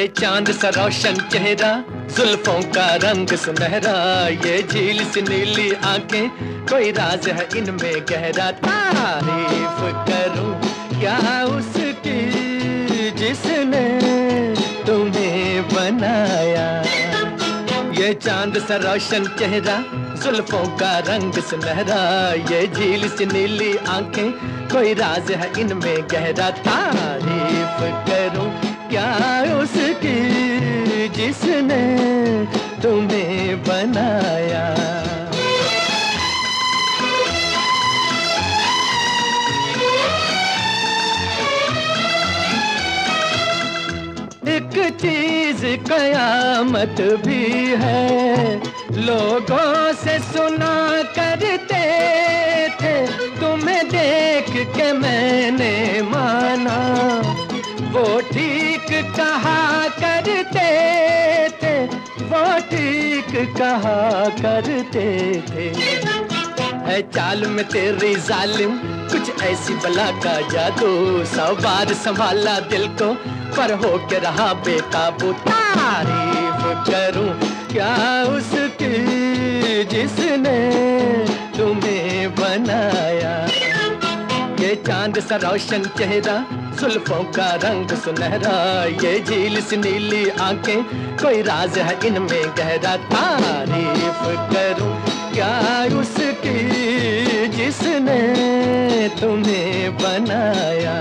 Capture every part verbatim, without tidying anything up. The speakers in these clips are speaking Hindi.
चांद सा रोशन चेहरा, जुल्फों का रंग सुनहरा, ये झील सी नीली आंखें, कोई राज है इनमें गहरा। तारीफ करूं क्या उसकी जिसने तुम्हें बनाया। ये चांद सा रोशन चेहरा, जुल्फों का रंग सुनहरा, ये झील सी नीली आंखें, कोई राज है इनमें गहरा। तारीफ करूं क्या उसकी जिसने तुम्हें बनाया। एक चीज कयामत भी है, लोगों से सुना करते थे, तुम्हें देख के मैंने माना, वो ठीक कहा करते थे, वो ठीक कहा करते थे। है चाल में तेरी जालिम कुछ ऐसी बला का जादू, सौ बार संभाला दिल को पर हो के रहा बेकाबू। तारीफ करूं क्या उसकी जिसने तुम्हें बनाया। ये चांद सा रोशन चेहरा, जुल्फों का रंग सुनहरा, ये झील सी नीली आंखें, कोई राज है इनमें गहरा। तारीफ करूं क्या उसकी जिसने तुम्हें बनाया।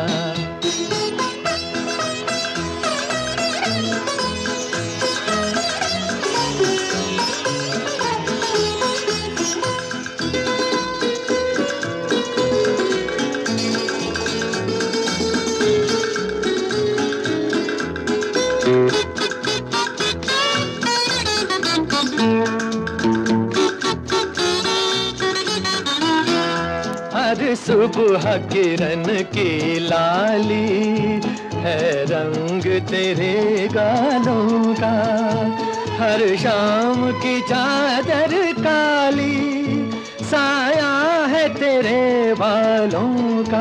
हर सुबह किरण की लाली है रंग तेरे गालों का, हर शाम की चादर काली साया है तेरे बालों का।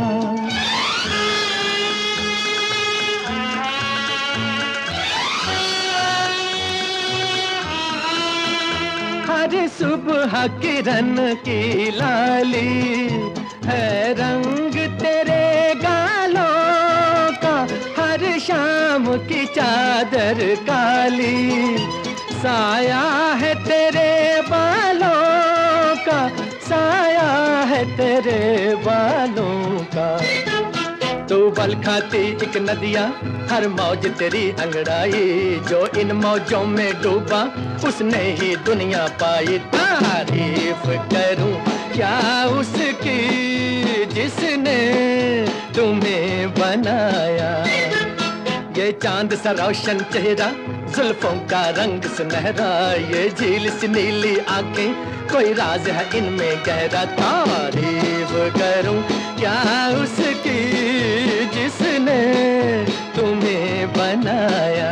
हर सुबह किरण की लाली है रंग तेरे गालों का, हर शाम की चादर काली साया है तेरे बालों का, साया है तेरे बालों का। तू बल खाती एक नदिया, हर मौज तेरी अंगड़ाई, जो इन मौजों में डूबा उसने ही दुनिया पाई। तारीफ करूं क्या उसकी जिसने तुम्हें बनाया। ये चांद सा रोशन चेहरा, जुल्फों का रंग सुनहरा, ये झील सी नीली आंखें, कोई राज है इनमें गहरा। तारीफ करूं क्या उसकी जिसने तुम्हें बनाया।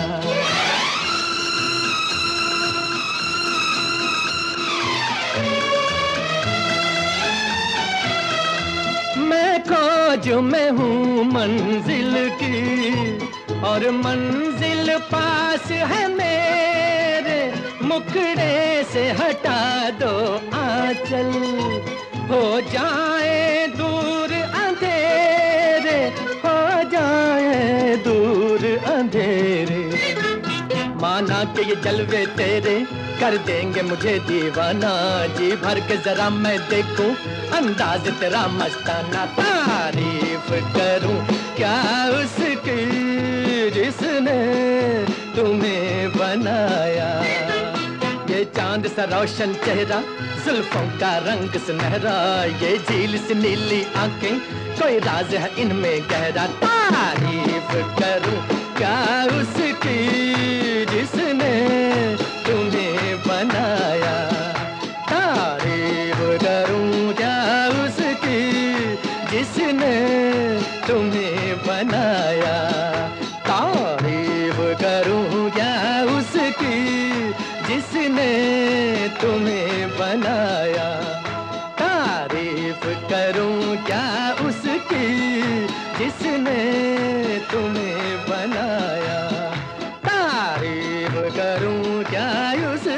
मैं खोज में हूँ मंजिल की और मंजिल पास है मेरे, मुखड़े से हटा दो आंचल, हो जाए दूर अंधेरे, हो जाए दूर अंधेरे। माना कि ये जलवे तेरे कर देंगे मुझे दीवाना, जी भर के जरा मैं देखूं अंदाज तेरा मस्ताना। तारीफ करूं क्या उसकी जिसने तुम्हें बनाया। ये चांद सा रोशन चेहरा, जुल्फों का रंग सुनहरा, ये झील सी नीली आंखें, कोई राज है इनमें गहरा। तारीफ करूं क्या उसकी जिसने तुम्हें बनाया। तारीफ करूं क्या उसकी जिसने तुम्हें बनाया। तारीफ करूं क्या उसकी जिसने तुम्हें बनाया। तारीफ करूं क्या उसकी जिसने तुम्हें बनाया।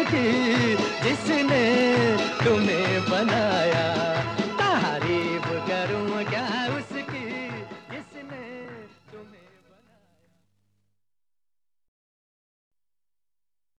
उसकी जिसने तुम्हें बनाया।